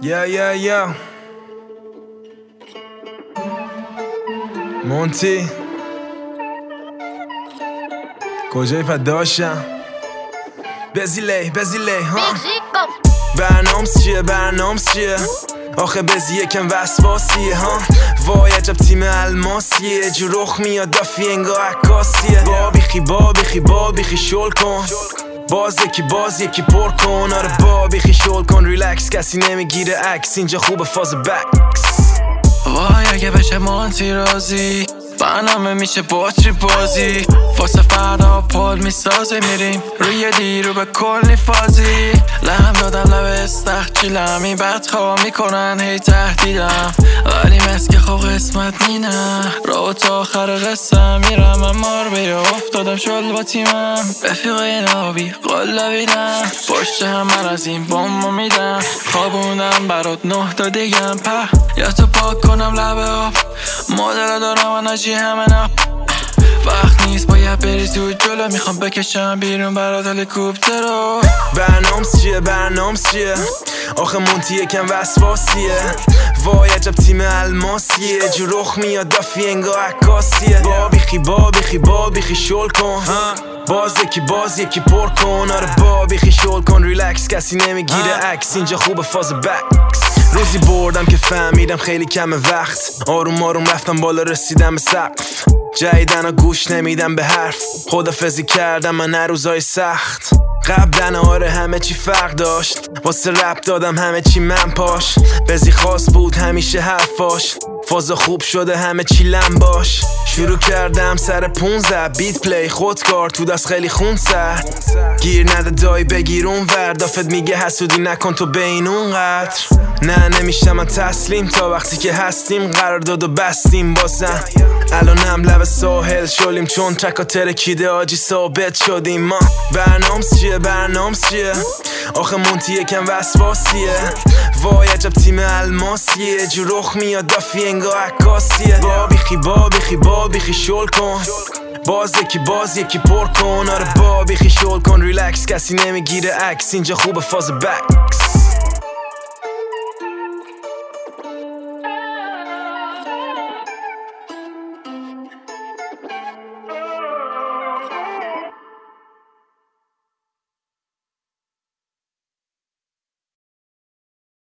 یا مونتی کجای پد داشتم بزیلی ها برنامس چیه آخه بزی یکم وسواسیه ها وای عجب تیم الماسیه جو رخ میاد دافی انگاه عکاسیه بابیخی شل کن باز یکی پر کن آره بابیخی شل کن ریلکس کسی نمیگیره عکس اینجا خوبه فاز بکس وای اگه بشه مانتی رازی برنامه میشه باتری بازی واسه فردا پل میسازه میریم روی دیرو به کلی فازی لهم دادم لب استخجیلم بعد خواب میکنن هی تهدیدم ولی مسکه خب قسمت نینه رو تا آخر قصه میرم من مار بیره افتادم شل با تیمم رفیقای نابی قلبیدم پشت همه از این بامو میدم خوابوندم برات 9 تا دیگم یا تو پاک کنم لبه آب مادر دارم انرژی همه نه وقت نیست باید بری تو جلو میخوام بکشم بیرون برات هلیکوپتر رو برنامس چیه آخه مونتی یکم وسواسیه وای عجب تیم الماسیه جو رخ میاد دافی انگاه عکاسیه بابیخی شل کن باز یکی پر کن آره بابیخی شل کن ریلکس کسی نمیگیره عکس اینجا خوبه فاز بکس روزی بردم که فهمیدم خیلی کم وقت آروم رفتم بالا رسیدم به سقف جدیدن گوش نمیدم به حرف خدافزی کردم من روزای سخت قبلن آره همه چی فرق داشت واسه رپ دادم همه چی من پاش بزی خاص بود همیشه حرفاش فازا خوب شده همه چی لمباش شروع کردم سر 15 بیت پلی خودکار تو دست خیلی خون سر گیر نده دایی بگیر اون ور دافت میگه حسودی نکن تو بین اونقدر نه نمیشم من تسلیم تا وقتی که هستیم قرار داد و بستیم بازم الانم لب ساحل شلیم چون تکا ترکیده آجی ثابت شدیم ما برنامس چیه آخه مونتی یکم وسواسیه وای عجب تیم الماسیه جو رخ میاد دافی انگاه عکاسیه بابیخی شل کن باز یکی پر کن آره بابیخی شل کن ریلکس کسی نمیگیره عکس اینجا خوبه فاز بکس